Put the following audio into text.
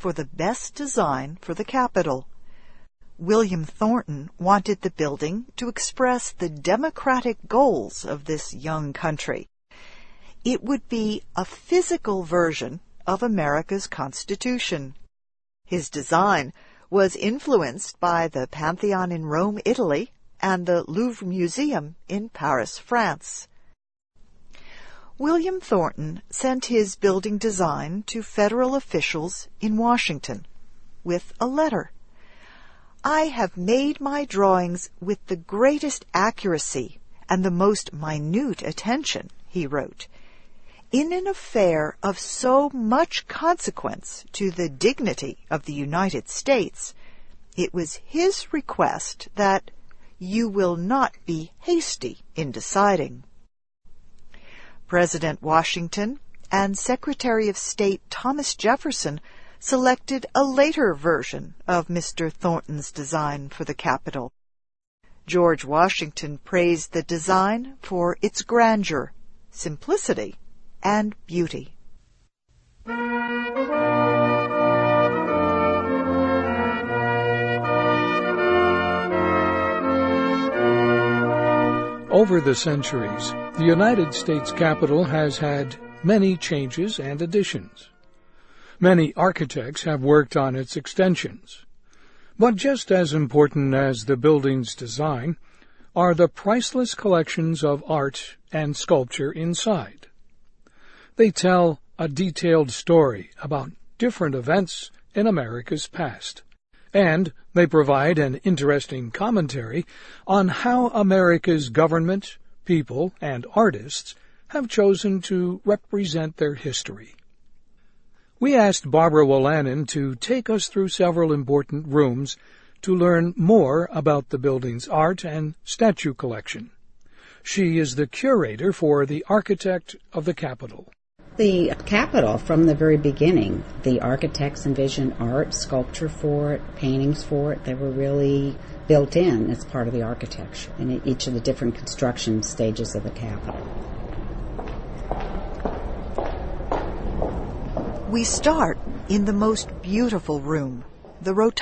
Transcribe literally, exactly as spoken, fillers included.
for the best design for the Capitol. William Thornton wanted the building to express the democratic goals of this young country. It would be a physical version of America's Constitution. His design was influenced by the Pantheon in Rome, Italy, and the Louvre Museum in Paris, France. William Thornton sent his building design to federal officials in Washington with a letter. "I have made my drawings with the greatest accuracy and the most minute attention," he wrote. "In an affair of so much consequence to the dignity of the United States, it was his request that you will not be hasty in deciding." President Washington and Secretary of State Thomas Jefferson selected a later version of Mister Thornton's design for the Capitol. George Washington praised the design for its grandeur, simplicity, and beauty. Over the centuries, the United States Capitol has had many changes and additions. Many architects have worked on its extensions. But just as important as the building's design are the priceless collections of art and sculpture inside. They tell a detailed story about different events in America's past, and they provide an interesting commentary on how America's government, people, and artists have chosen to represent their history. We asked Barbara Wolanin to take us through several important rooms to learn more about the building's art and statue collection. She is the curator for the Architect of the Capitol. The Capitol, from the very beginning, the architects envisioned art, sculpture for it, paintings for it. They were really built in as part of the architecture in each of the different construction stages of the Capitol. We start in the most beautiful room, the rotunda.